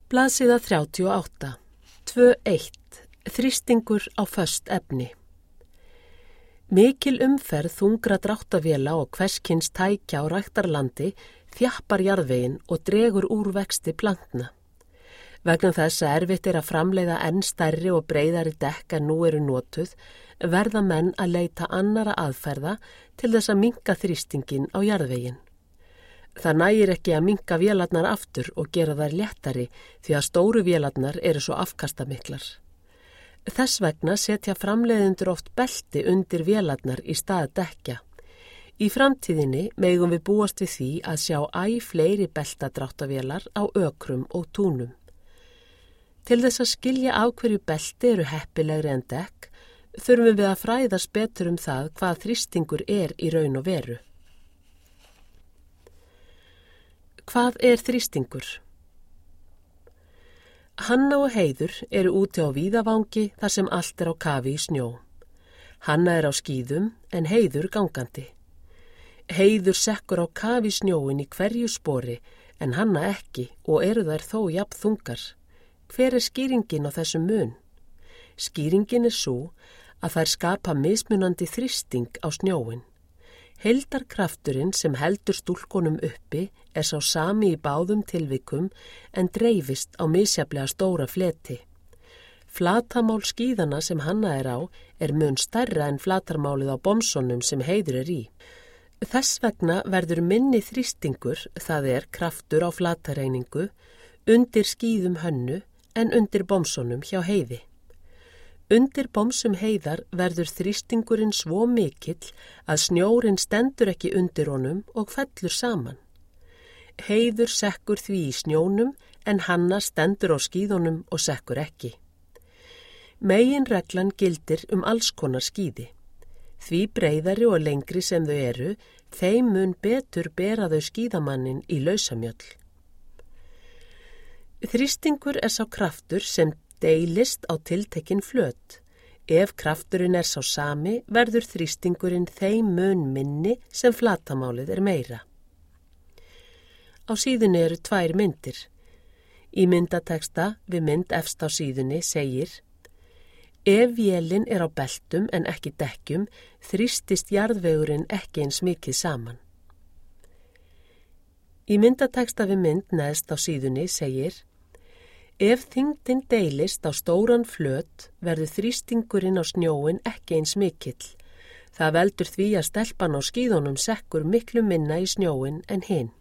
Blaðsíða 38. 2.1. Þrýstingur á föst efni. Mikil umferð þungra dráttarvéla og hvers kyns tækja á ræktarlandi þjappar jarðveginn og dregur úr vexti plantna. Vegna þess að erfitt að framleiða enn stærri og breiðari dekk en nú eru notuð, verða menn að leita annara aðferða til þess að minnka þrýstingin á jarðveginn. Það nægir ekki að minnka vélarnar aftur og gera þær léttari því að stóru vélarnar eru svo afkastamiklar. Þess vegna setja framleiðendur oft belti undir vélarnar í stað dekkja. Í framtíðinni megum við búast við því að sjá æ fleiri beltadráttarvélar á ökrum og túnum. Til þess að skilja af hverju belti eru heppilegri en dekk, þurfum við að fræðast betur það hvað þrýstingur í raun og veru. Hvað þrýstingur? Hanna og Heiður eru úti á víðavangi þar sem allt á kafi í snjó. Hanna á skíðum en Heiður gangandi. Heiður sekkur á kafi snjóin í hverju spori en Hanna ekki og eru þær þó jafn þungar. Hver skýringin á þessum mun? Skýringin sú að þær skapa mismunandi þrýsting á snjóin. Heildarkrafturinn sem heldur stúlkunum uppi sá sami í báðum tilvikum en dreifist á misjafnlega stóra fleti. Flatarmál skíðana sem Hanna á mun stærra en flatarmálið á bomsonum sem Heiður í. Þess vegna verður minni þrýstingur, það kraftur á flatareiningu, undir skíðum Hönnu en undir bomsonum hjá Heiði. Undir bomsum Heiðar verður þrýstingurinn svo mikill að snjórinn stendur ekki undir honum og fellur saman. Heiður sekkur því í snjónum en Hanna stendur á skíðunum og sekkur ekki. Meginreglan gildir alls konar skíði. Því breiðari og lengri sem þau eru, þeim mun betur bera þau skíðamannin í lausamjöll. Þrýstingur sá kraftur sem deilist á tiltekin flöt. Ef krafturinn sá sami, verður þrýstingurinn þeim mun minni sem flatarmálið meira. Á síðunni eru 2 myndir. Í myndateksta við mynd efst á síðunni segir: Ef vélin á beltum en ekki dekkjum, þrýstist jarðvegurinn ekki eins mikið saman. Í myndateksta við mynd neðst á síðunni segir: Ef þyngdin deilist á stóran flöt, verður þrýstingurinn á snjóin ekki eins mikill. Það veldur því að stelpan á skíðunum sekkur miklu minna í snjóin en hinn.